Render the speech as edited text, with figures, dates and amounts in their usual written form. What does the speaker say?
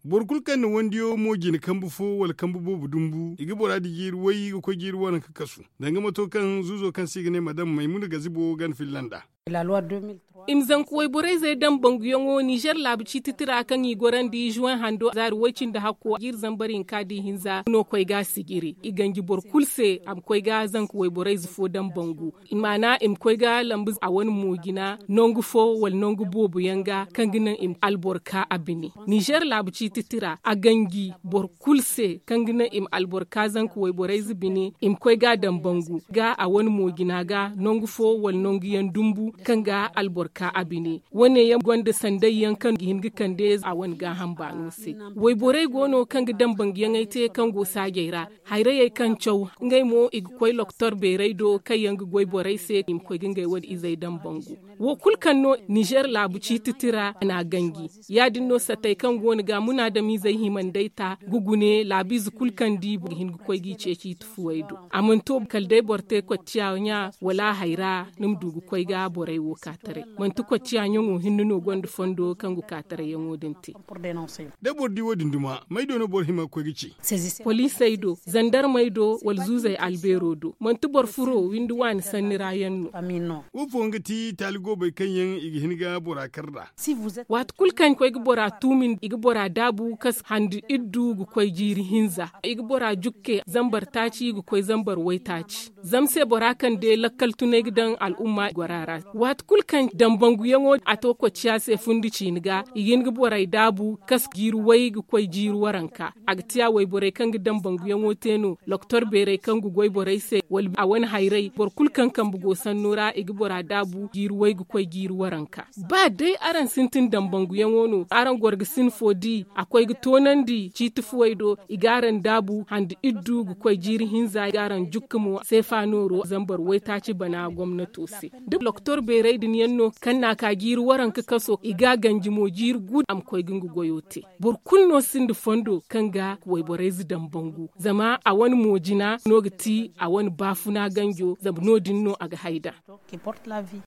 borkul kan wandiyo mo gin kambu fo wal kambu bobu dumbu igi bora di gir wai ko gir wana kakasu danga mato kan zuzo kan sigine madam maimuna gazibo gan finlanda imzan kuwai burai zai dan bangu yango Niger labuci titira kan yi goran di juwan hando zari wacin da hakko gir zambarin kadi hinza no koi ga sigiri igangi bor kulse am koi ga zan kuwai burai zufo dan bangu imana im koi ga lambu a wani mogina nongu fo wal nongu bobu yanga kan ginan im alborka abini Niger labuci titira a gangi bor kulse kan ginan im alborka zan kuwai burai zubini im koi ga dan bangu ga a wani mogina ga nongu fo wal nongu yan dumbu kan ga alborka abini wane ya gwanda sandai yankan hingi kande a wani ga hamba nuse wai borai gono kan gidan bangiyan aite kan go sagera haire yai kan chow ngai mo ig koy loktor berai do kai yangi goy borai se im koy gingai wad izai dan bangu wo kulkan no Niger labuci titira na gangi ya dinno satai kan goni ga muna da mi zai himan daita gugune labiz kulkan di hingi koy gi ceci tufuwaido amanto kaldai borte kwatiya nya wala haira num dugu koy ga borai wo katare man tuko ciya nyongo hinnuno gondo fondo kangu katare yango dinti de bordi wodin duma maido no bor hima ko gici police aido zandar maido wal zuzai albero do man tu bor furo windu wan sanira yanno wo fongati taligo bai kanyen igi hinga bora karda wat kulkan ko igi bora tumin igi bora dabu kas handi iddu gu koy jiri hinza igi bora jukke zambar taci gu koy zambar wai taci zamse bora kan de lakkal tunai gidan al'umma gwarara wat kulkan dambangu yango ato ko ciase fundi ciniga igin gi borai dabu kas giru wai gi koy jiru waranka agtiya wai borai kan gi dambangu yango teno loktor bere kan gu goy borai se wal awan hairai bor kulkan kan bugo sannura igi bora dabu giru wai gi koy giru waranka ba dai aran sintin dambangu yango no aran gorgi sin fodi akoy gi tonandi citifu waido igaran dabu handi iddu gi koy jiri hinza igaran jukkumo sefanoro zambar wai taci bana gwamnato se duk loktor bere din yanno kanna ka giru waran ka kaso iga ganji mo jir gud am koy gingu goyote bor kulno sindu fondo kanga way borezi dambangu zama a wani mojina nogati a wani bafuna ganjo zab no dinno aga haida